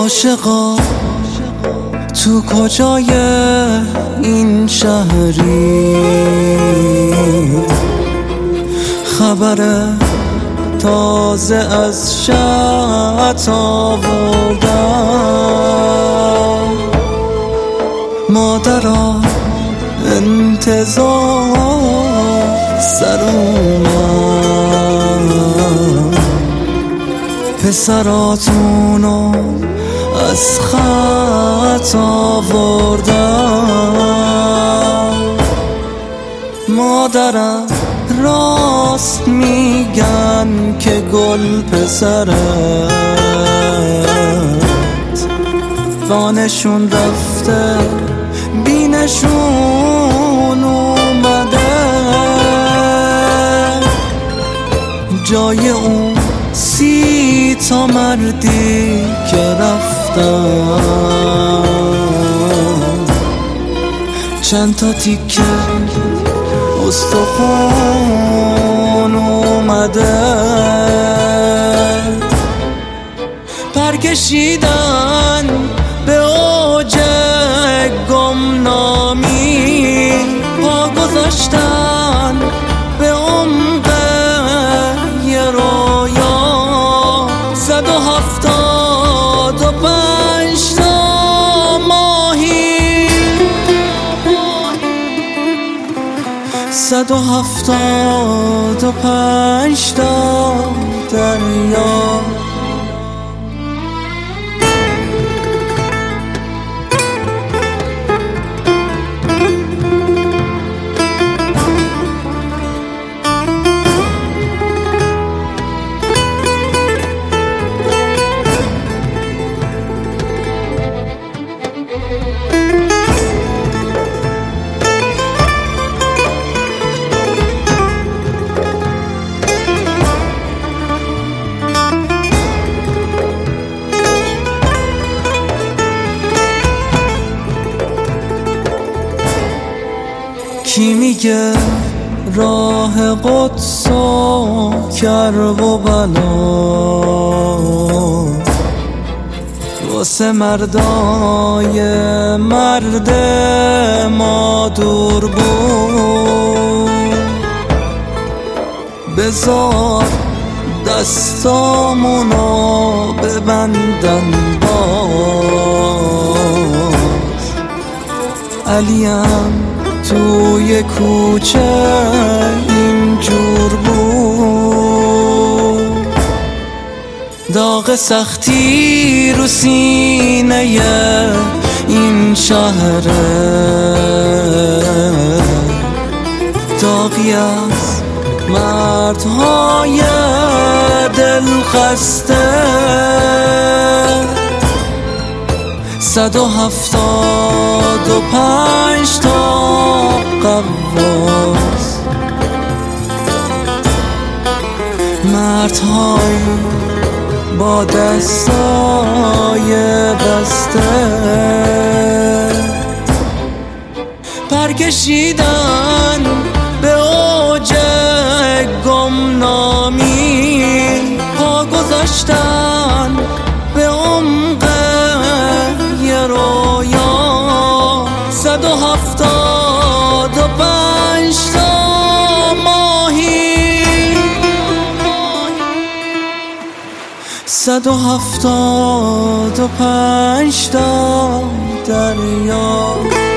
عاشقا تو کجای این شهری؟ خبر تازه از شط آوردم. مادرا انتظار سر اومد، پسراتونو از خط آوردم. مادرم راست میگن که گل پسرت بانشون رفته بینشون اومده، جای اون 30 تا مردی که رفتن چند تا تیکه استخون اومده. پرکشیدن به اوج گمنامی، پا گذاشتن به عمق یه رویا. 175 تا ماهی، 175 تا دریا. کی میگه راه قدس و کرب و بلا واسه مردای مرد ما دور بود؟ بذار دستامونو ببندن باز. علیم توی کوچه اینجور بود، داغ سختی رو سینه این شهره، داغی از مردهای دلخسته. 175 تا قواس، مردهای با دستای بسته، پرکشیدن به اوج گمنامی، پا گذاشتن به عمق یه رویا. 175 تا ماهی، 175 تا دریا.